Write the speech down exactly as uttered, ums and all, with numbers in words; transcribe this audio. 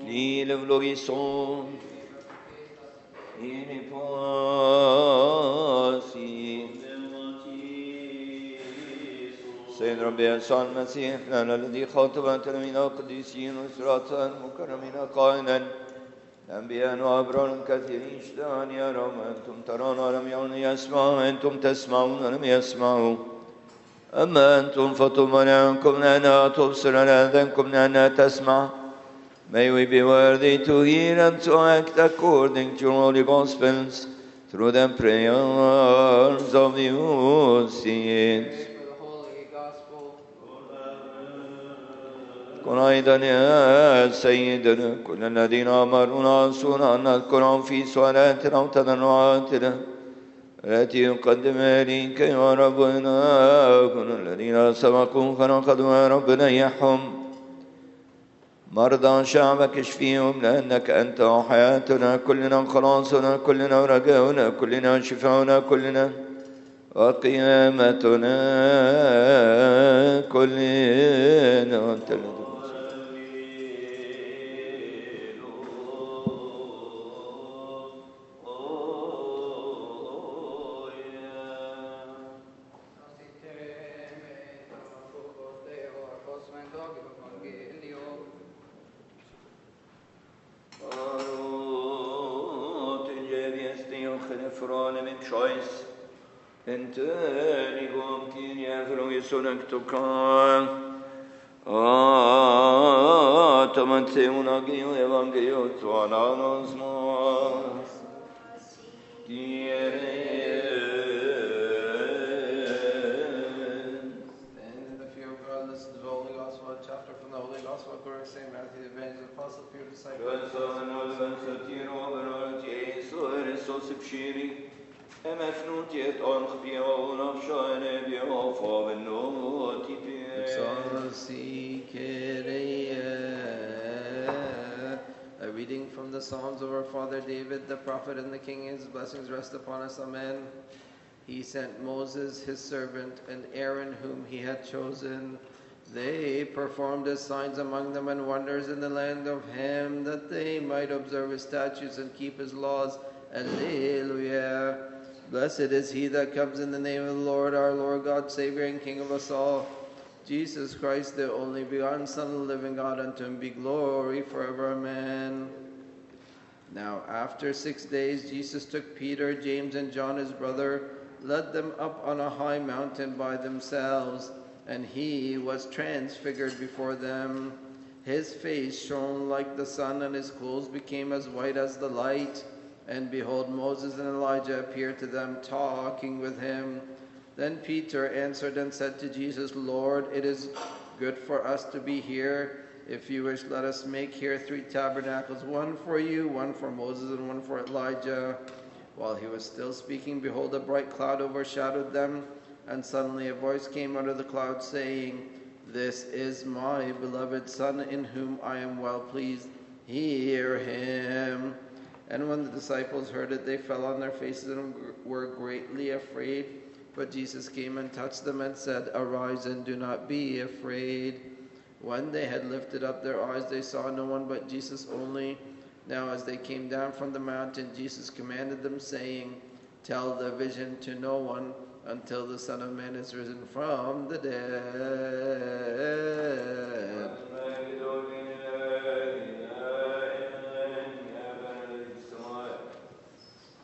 l'île vlorisson, in poisi. سيد ربي يسوع المسيح لنا الذي خاطب تلاميذ قديسين وسراة مكرمين قائلا أنبياء وأبرار كثيرين اشتهى أن يروا ما أنتم ترون ولم يرون يسمعوا أنتم تسمعون ولم يسمعوا أما أنتم فطوبى لكم لأنها تبصر لأذانكم لأنها تسمع. May we be worthy to hear and to act according to your holy gospels through the prayers of the saints. كن أيضا يا سيدنا كل الذين أمرونا أنصرنا أن نذكرهم في سؤالاتنا وتضرعاتنا التي يقدم إليك يا ربنا. كن الذين سبقوا فنقضوا يا ربنا يحهم مرضى شعبك اشفيهم لأنك أنت حياتنا كلنا خلاصنا كلنا رجاؤنا كلنا شفاؤنا كلنا وقيامتنا كلنا أنت الذي Entenigum Kyrie Evangelisonectoca Atamanteum Agio Evangelio Tuananos Mos Kyrie. And in the fear of God, listen to the Holy Gospel, a chapter from the Holy Gospel according to Saint Matthew, the Evangelist, Apostle, Peter, disciple. Emefnutiet anchbion of shine biofa venoti A reading from the Psalms of our father David, the prophet and the king. His blessings rest upon us. Amen. He sent Moses, his servant, and Aaron, whom he had chosen. They performed his signs among them and wonders in the land of Ham, that they might observe his statutes and keep his laws. Alleluia. Blessed is he that comes in the name of the Lord, our Lord God, Savior and King of us all. Jesus Christ, the only begotten Son of the living God, unto him be glory forever. Amen. Now after six days Jesus took Peter, James, and John his brother, led them up on a high mountain by themselves, and he was transfigured before them. His face shone like the sun, and his clothes became as white as the light. And behold, Moses and Elijah appeared to them, talking with him. Then Peter answered and said to Jesus, Lord, it is good for us to be here. If you wish, let us make here three tabernacles, one for you, one for Moses, and one for Elijah. While he was still speaking, behold, a bright cloud overshadowed them, and suddenly a voice came out of the cloud, saying, This is my beloved Son, in whom I am well pleased. Hear him. And when the disciples heard it, they fell on their faces and were greatly afraid. But Jesus came and touched them and said, Arise and do not be afraid. When they had lifted up their eyes, they saw no one but Jesus only. Now as they came down from the mountain, Jesus commanded them, saying, Tell the vision to no one until the Son of Man is risen from the dead.